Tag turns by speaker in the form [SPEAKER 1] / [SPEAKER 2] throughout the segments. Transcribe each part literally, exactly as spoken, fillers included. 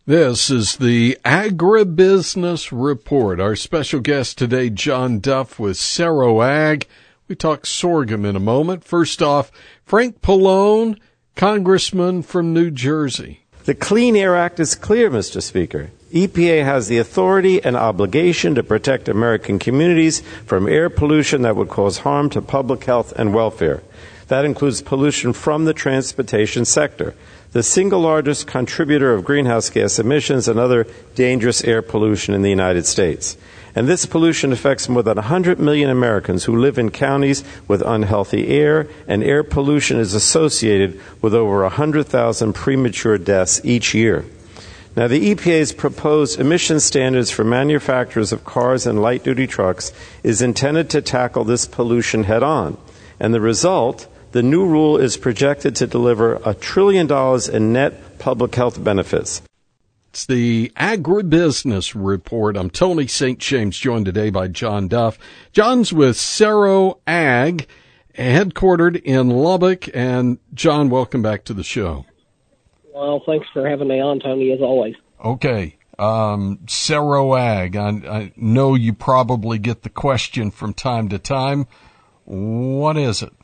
[SPEAKER 1] This is the Agribusiness Report. Our special guest today, John Duff with Sero Ag. We talk sorghum in a moment. First off, Frank Pallone, Congressman from New Jersey.
[SPEAKER 2] The Clean Air Act is clear, Mister Speaker. E P A has the authority and obligation to protect American communities from air pollution that would cause harm to public health and welfare. That includes pollution from the transportation sector, the single largest contributor of greenhouse gas emissions and other dangerous air pollution in the United States. And this pollution affects more than one hundred million Americans who live in counties with unhealthy air, and air pollution is associated with over one hundred thousand premature deaths each year. Now, the E P A's proposed emission standards for manufacturers of cars and light-duty trucks is intended to tackle this pollution head-on. And the result, the new rule is projected to deliver a trillion dollars in net public health benefits.
[SPEAKER 1] It's the Agribusiness Report. I'm Tony Saint James, joined today by John Duff. John's with Sero Ag, headquartered in Lubbock. And John, welcome back to the show.
[SPEAKER 3] Well, thanks for having me on, Tony, as always.
[SPEAKER 1] Okay. Um, Sero Ag, I, I know you probably get the question from time to time. What is it?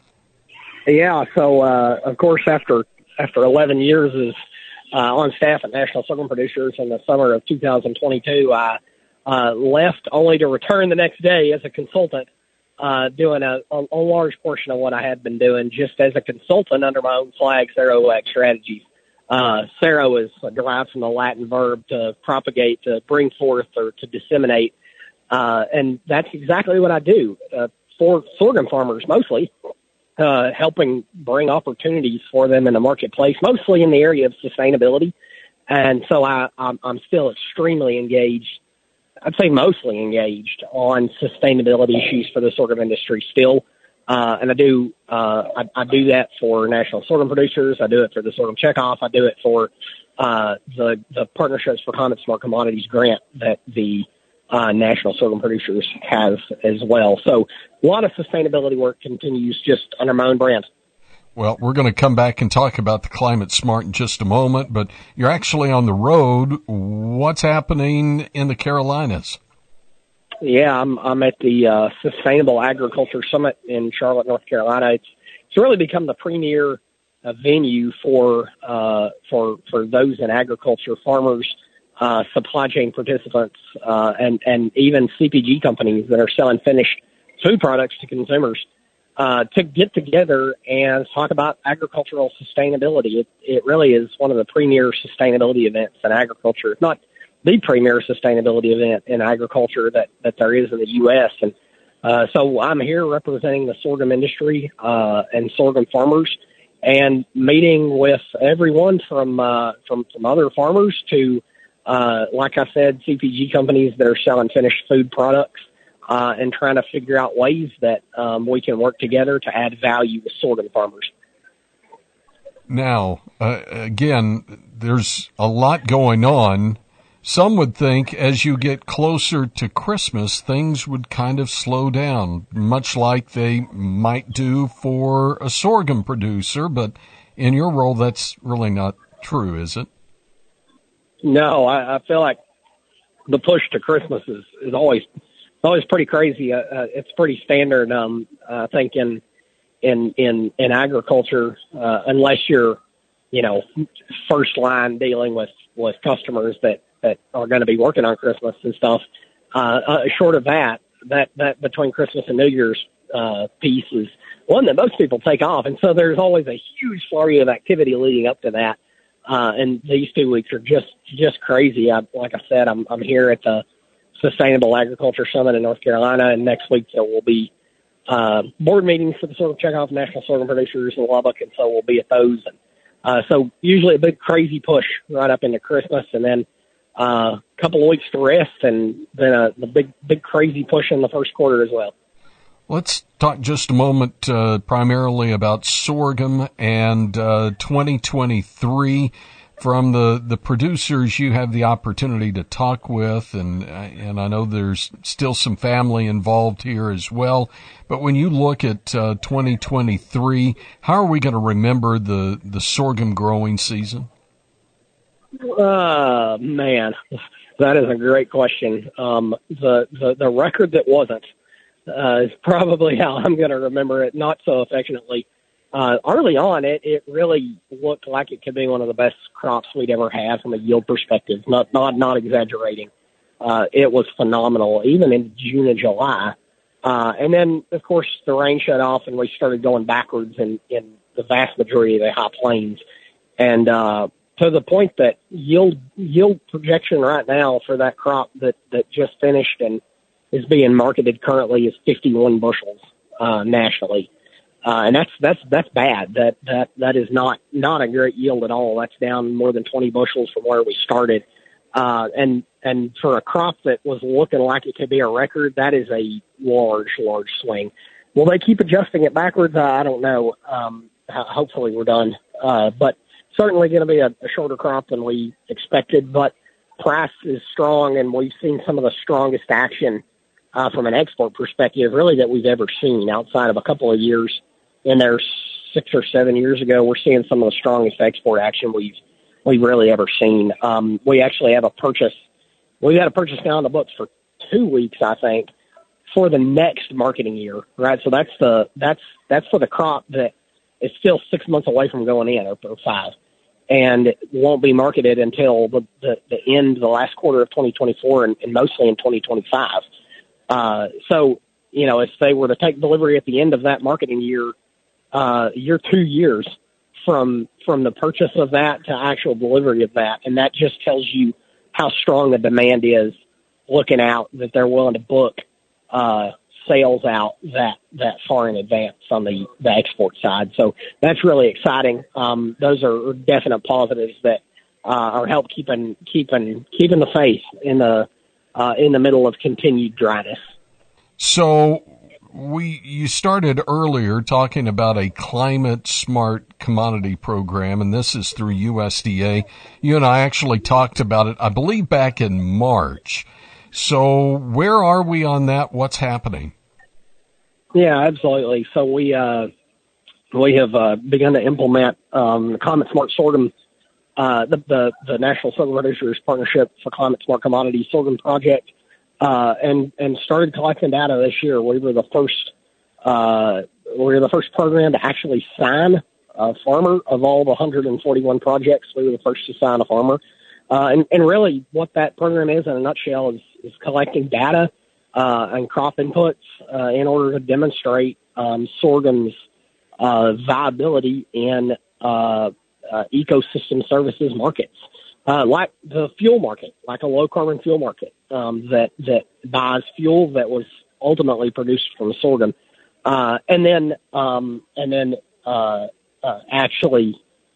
[SPEAKER 3] Yeah, so, uh, of course, after after eleven years as uh, on staff at National Sorghum Producers in the summer of two thousand twenty-two, I uh, left only to return the next day as a consultant, uh, doing a, a, a large portion of what I had been doing just as a consultant under my own flag, Sero Ag Strategies. Uh, Sero is derived from the Latin verb to propagate, to bring forth, or to disseminate. Uh, and that's exactly what I do uh, for sorghum farmers mostly, uh, helping bring opportunities for them in the marketplace, mostly in the area of sustainability. And so I, I'm, I'm still extremely engaged, I'd say mostly engaged on sustainability issues for the sorghum industry still. Uh, and I do, uh, I, I do that for National Sorghum Producers. I do it for the Sorghum Checkoff. I do it for, uh, the, the Partnerships for Climate Smart Commodities grant that the, uh, National Sorghum Producers has as well. So a lot of sustainability work continues just under my own brand.
[SPEAKER 1] Well, we're going to come back and talk about the Climate Smart in just a moment, but you're actually on the road. What's happening in the Carolinas?
[SPEAKER 3] Yeah, I'm I'm at the uh, Sustainable Agriculture Summit in Charlotte, North Carolina. It's it's really become the premier uh, venue for uh, for for those in agriculture, farmers, uh, supply chain participants, uh, and and even C P G companies that are selling finished food products to consumers uh, to get together and talk about agricultural sustainability. It it really is one of the premier sustainability events in agriculture, if not the premier sustainability event in agriculture that, that there is in the U S. And uh, so I'm here representing the sorghum industry uh, and sorghum farmers, and meeting with everyone from uh, from, from other farmers to, uh, like I said, C P G companies that are selling finished food products, uh, and trying to figure out ways that um, we can work together to add value to sorghum farmers.
[SPEAKER 1] Now, uh, again, there's a lot going on. Some would think as you get closer to Christmas, things would kind of slow down, much like they might do for a sorghum producer. But in your role, that's really not true, is it?
[SPEAKER 3] No, I, I feel like the push to Christmas is, is always always pretty crazy. Uh, uh, it's pretty standard, um, I think, in in in, in agriculture, uh, unless you're, you know, first line dealing with, with customers that that are going to be working on Christmas and stuff. Uh, uh, short of that, that, that between Christmas and New Year's, uh, piece is one that most people take off. And so there's always a huge flurry of activity leading up to that. Uh, and these two weeks are just, just crazy. I, like I said, I'm, I'm here at the Sustainable Agriculture Summit in North Carolina, and next week there will be, uh, board meetings for the Sorghum Checkoff National Sorghum Producers in Lubbock. And so we'll be at those. And, uh, so usually a big crazy push right up into Christmas, and then a uh, couple of weeks to rest, and then a the big, big crazy push in the first quarter as well.
[SPEAKER 1] Let's talk just a moment uh, primarily about sorghum and uh, twenty twenty-three. From the, the producers you have the opportunity to talk with, and and I know there's still some family involved here as well, but when you look at uh, twenty twenty-three, how are we going to remember the, the sorghum growing season?
[SPEAKER 3] Uh, man, that is a great question. Um, the, the, the record that wasn't uh, is probably how I'm going to remember it, not so affectionately. Uh, early on, it, it really looked like it could be one of the best crops we'd ever had from a yield perspective, not not not exaggerating. Uh, it was phenomenal, even in June and July. Uh, and then, of course, the rain shut off, and we started going backwards in, in the vast majority of the high plains. And uh, to the point that yield yield projection right now for that crop that, that just finished and is being marketed currently is fifty-one bushels uh, nationally. Uh, and that's, that's, that's bad. That, that, that is not, not a great yield at all. That's down more than twenty bushels from where we started. Uh, and, and for a crop that was looking like it could be a record, that is a large, large swing. Will they keep adjusting it backwards? Uh, I don't know. Um, hopefully we're done. Uh, but certainly going to be a, a shorter crop than we expected, but price is strong, and we've seen some of the strongest action, uh, from an export perspective, really, that we've ever seen outside of a couple of years. In there six or seven years ago, we're seeing some of the strongest export action we've we've really ever seen. Um, we actually have a purchase. We've had a purchase now on the books for two weeks, I think, for the next marketing year, right? So that's the that's that's for the crop that is still six months away from going in, or, or five, and it won't be marketed until the, the, the end, the last quarter of twenty twenty-four, and, and mostly in twenty twenty-five. Uh, so, you know, if they were to take delivery at the end of that marketing year, Uh, you're two years from from the purchase of that to actual delivery of that, and that just tells you how strong the demand is. Looking out, that they're willing to book uh, sales out that that far in advance on the, the export side. So that's really exciting. Um, those are definite positives that uh, are help keeping keeping keeping the faith in the uh, in the middle of continued dryness.
[SPEAKER 1] So. We, you started earlier talking about a climate smart commodity program, and this is through U S D A. You and I actually talked about it, I believe, back in March. So where are we on that? What's happening?
[SPEAKER 3] Yeah, absolutely. So we, uh, we have, uh, begun to implement, um, the Climate Smart Sorghum, uh, the, the, the National Sorghum Producers Partnership for Climate Smart Commodity Sorghum Project. Uh, and, and started collecting data this year. We were the first, uh, we were the first program to actually sign a farmer of all the one hundred forty-one projects. We were the first to sign a farmer. Uh, and, and really what that program is in a nutshell is, is collecting data, uh, and crop inputs, uh, in order to demonstrate, um, sorghum's, uh, viability in, uh, uh, ecosystem services markets. Uh, like the fuel market, like a low carbon fuel market, um, that, that buys fuel that was ultimately produced from sorghum. Uh, and then, um, and then, uh, uh, actually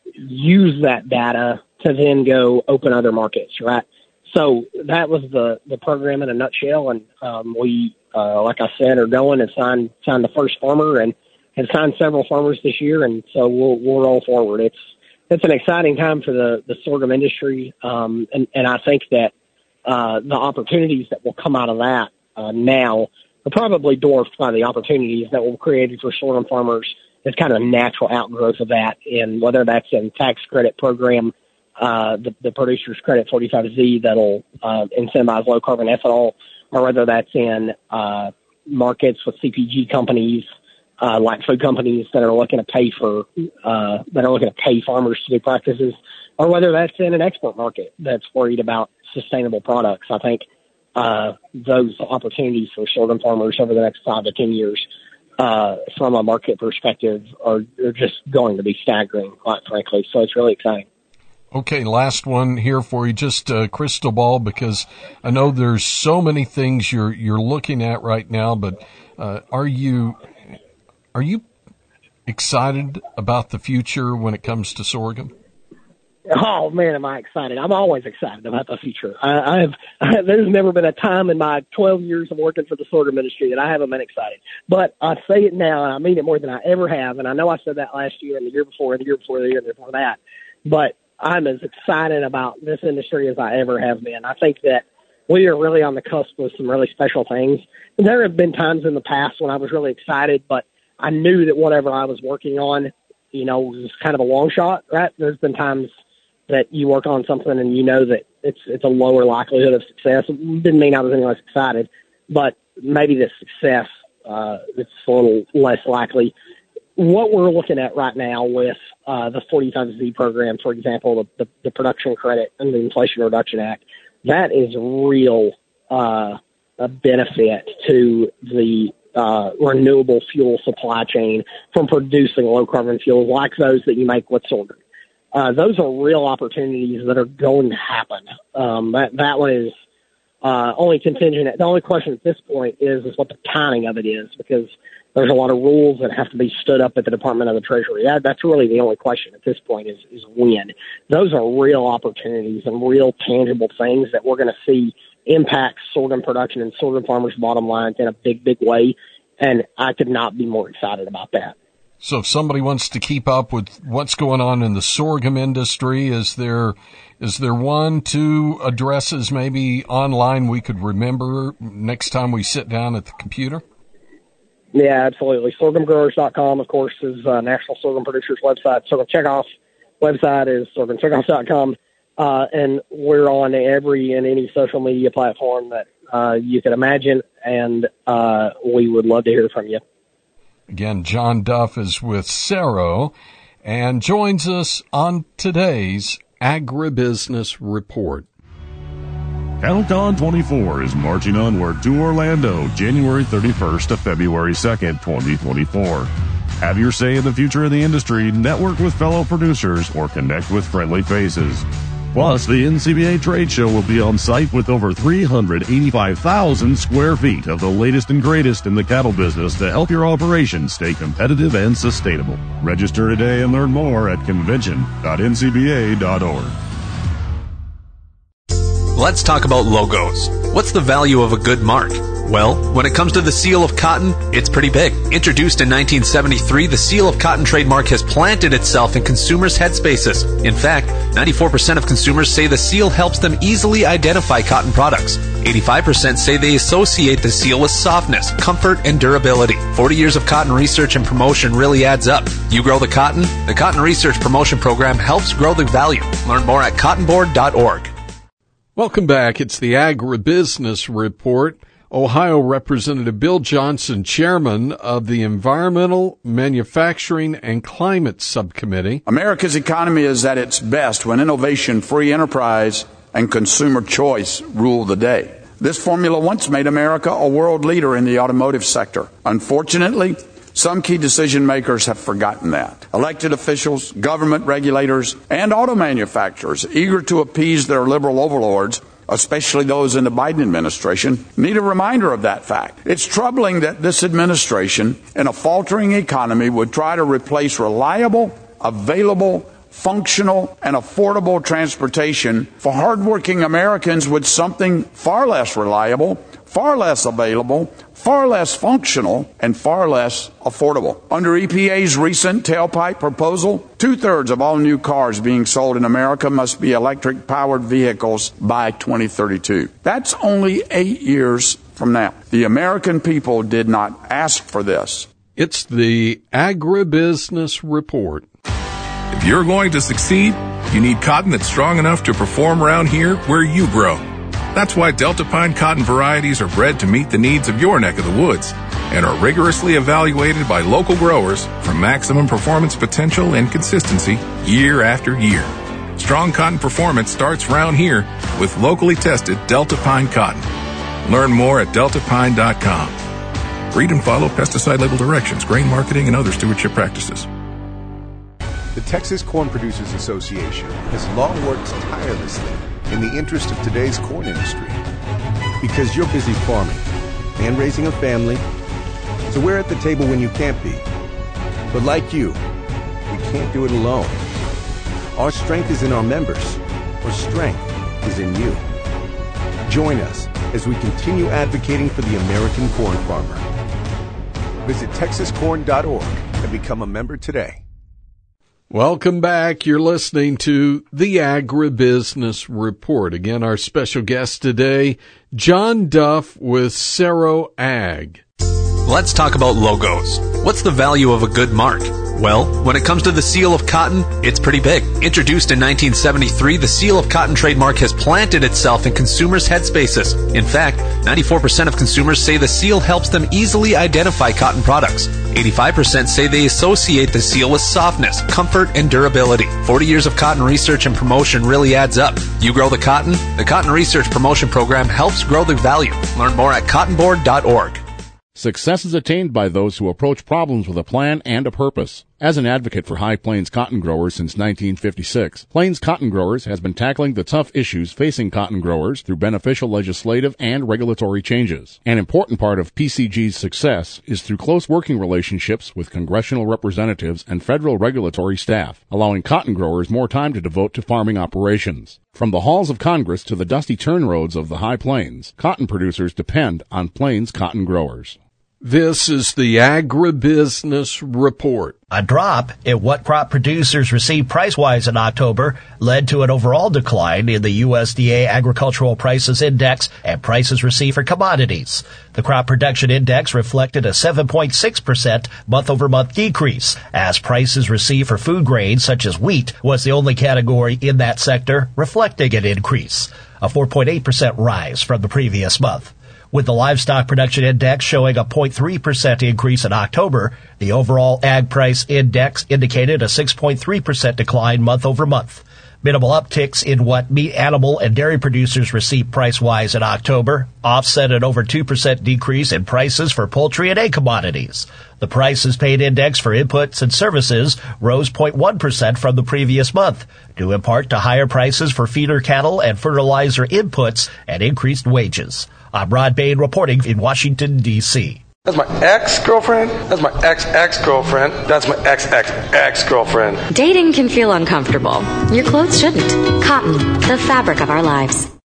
[SPEAKER 3] use that data to then go open other markets, right? So that was the, the program in a nutshell. And, um, we, uh, like I said, are going and signed, signed the first farmer and have signed several farmers this year. And so we'll, we'll roll forward. It's, It's an exciting time for the, the sorghum industry, um, and, and I think that uh, the opportunities that will come out of that uh, now are probably dwarfed by the opportunities that will be created for sorghum farmers as kind of a natural outgrowth of that, and whether that's in tax credit program, uh, the, the Producers Credit forty-five Z that'll uh, incentivize low-carbon ethanol, or whether that's in uh, markets with C P G companies, Uh, like food companies that are looking to pay for, uh, that are looking to pay farmers to do practices, or whether that's in an export market that's worried about sustainable products. I think, uh, those opportunities for sorghum farmers over the next five to ten years, uh, from a market perspective are, are just going to be staggering, quite frankly. So it's really exciting.
[SPEAKER 1] Okay, last one here for you, just a crystal ball, because I know there's so many things you're, you're looking at right now, but, uh, are you, Are you excited about the future when it comes to sorghum?
[SPEAKER 3] Oh man, am I excited! I'm always excited about the future. I, I have. I, there's never been a time in my twelve years of working for the sorghum industry that I haven't been excited. But I say it now, and I mean it more than I ever have. And I know I said that last year, and the year before, and the year before, the year before that. But I'm as excited about this industry as I ever have been. I think that we are really on the cusp of some really special things. And there have been times in the past when I was really excited, but I knew that whatever I was working on, you know, was kind of a long shot, right? There's been times that you work on something and you know that it's it's a lower likelihood of success. It didn't mean I was any less excited, but maybe the success uh, it's a little less likely. What we're looking at right now with uh, the forty-five Z program, for example, the, the, the production credit and the Inflation Reduction Act, that is real uh, a benefit to the uh, renewable fuel supply chain from producing low-carbon fuels like those that you make with sorghum. Uh, those are real opportunities that are going to happen. Um, that that one is uh, only contingent. The only question at this point is is what the timing of it is, because there's a lot of rules that have to be stood up at the Department of the Treasury. That, that's really the only question at this point is, is when. Those are real opportunities and real tangible things that we're going to see impact sorghum production and sorghum farmers' bottom lines in a big, big way. And I could not be more excited about that.
[SPEAKER 1] So if somebody wants to keep up with what's going on in the sorghum industry, is there is there one, two addresses maybe online we could remember next time we sit down at the computer?
[SPEAKER 3] Yeah, absolutely. sorghum growers dot com, of course, is uh, National Sorghum Producers website. Sorghum Checkoff website is sorghum checkoff dot com. Uh, and we're on every and any social media platform that uh, you can imagine, and uh, we would love to hear from you.
[SPEAKER 1] Again, John Duff is with Sero and joins us on today's Agribusiness Report.
[SPEAKER 4] CattleCon twenty-four is marching onward to Orlando, January thirty-first to February second, twenty twenty-four. Have your say in the future of the industry, network with fellow producers, or connect with friendly faces. Plus, the N C B A trade show will be on site with over three hundred eighty-five thousand square feet of the latest and greatest in the cattle business to help your operation stay competitive and sustainable. Register today and learn more at convention dot n c b a dot org.
[SPEAKER 5] Let's talk about logos. What's the value of a good mark? Well, when it comes to the Seal of Cotton, it's pretty big. Introduced in nineteen seventy-three, the Seal of Cotton trademark has planted itself in consumers' headspaces. In fact, ninety-four percent of consumers say the seal helps them easily identify cotton products. eighty-five percent say they associate the seal with softness, comfort, and durability. forty years of cotton research and promotion really adds up. You grow the cotton? The Cotton Research Promotion Program helps grow the value. Learn more at cotton board dot org.
[SPEAKER 1] Welcome back. It's the Agribusiness Report. Ohio Representative Bill Johnson, chairman of the Environmental, Manufacturing, and Climate Subcommittee.
[SPEAKER 6] America's economy is at its best when innovation, free enterprise, and consumer choice rule the day. This formula once made America a world leader in the automotive sector. Unfortunately, some key decision makers have forgotten that. Elected officials, government regulators, and auto manufacturers, eager to appease their liberal overlords, especially those in the Biden administration, need a reminder of that fact. It's troubling that this administration, in a faltering economy, would try to replace reliable, available, functional, and affordable transportation for hardworking Americans with something far less reliable, far less available, far less functional, and far less affordable. Under E P A's recent tailpipe proposal, two-thirds of all new cars being sold in America must be electric-powered vehicles by twenty thirty-two. That's only eight years from now. The American people did not ask for this.
[SPEAKER 1] It's the Agribusiness Report.
[SPEAKER 7] If you're going to succeed, you need cotton that's strong enough to perform around here where you grow. That's why Delta Pine cotton varieties are bred to meet the needs of your neck of the woods and are rigorously evaluated by local growers for maximum performance potential and consistency year after year. Strong cotton performance starts around here with locally tested Delta Pine cotton. Learn more at delta pine dot com. Read and follow pesticide label directions, grain marketing, and other stewardship practices.
[SPEAKER 8] The Texas Corn Producers Association has long worked tirelessly in the interest of today's corn industry. Because you're busy farming and raising a family, so we're at the table when you can't be. But like you, we can't do it alone. Our strength is in our members. Our strength is in you. Join us as we continue advocating for the American corn farmer. Visit texas corn dot org and become a member today.
[SPEAKER 1] Welcome back. You're listening to the Agribusiness Report. Again, our special guest today, John Duff with Sero Ag.
[SPEAKER 5] Let's talk about logos. What's the value of a good mark? Well, when it comes to the seal of cotton, it's pretty big. Introduced in nineteen seventy-three, the seal of cotton trademark has planted itself in consumers' headspaces. In fact, ninety-four percent of consumers say the seal helps them easily identify cotton products. eighty-five percent say they associate the seal with softness, comfort, and durability. forty years of cotton research and promotion really adds up. You grow the cotton? The Cotton Research Promotion Program helps grow the value. Learn more at cotton board dot org.
[SPEAKER 9] Success is attained by those who approach problems with a plan and a purpose. As an advocate for High Plains cotton growers since nineteen fifty-six, Plains Cotton Growers has been tackling the tough issues facing cotton growers through beneficial legislative and regulatory changes. An important part of P C G's success is through close working relationships with congressional representatives and federal regulatory staff, allowing cotton growers more time to devote to farming operations. From the halls of Congress to the dusty turn roads of the High Plains, cotton producers depend on Plains Cotton Growers.
[SPEAKER 1] This is the Agribusiness Report.
[SPEAKER 10] A drop in what crop producers received price-wise in October led to an overall decline in the U S D A Agricultural Prices Index and prices received for commodities. The Crop Production Index reflected a seven point six percent month-over-month decrease, as prices received for food grains such as wheat was the only category in that sector reflecting an increase, a four point eight percent rise from the previous month. With the Livestock Production Index showing a zero point three percent increase in October, the overall Ag Price Index indicated a six point three percent decline month-over-month. Minimal upticks in what meat, animal, and dairy producers received price-wise in October offset an over two percent decrease in prices for poultry and egg commodities. The Prices Paid Index for inputs and services rose zero point one percent from the previous month, due in part to higher prices for feeder cattle and fertilizer inputs and increased wages. I'm Rod Bain reporting in Washington, D C
[SPEAKER 11] That's my ex-girlfriend. That's my ex-ex-girlfriend. That's my ex-ex-ex-girlfriend.
[SPEAKER 12] Dating can feel uncomfortable. Your clothes shouldn't. Cotton, the fabric of our lives.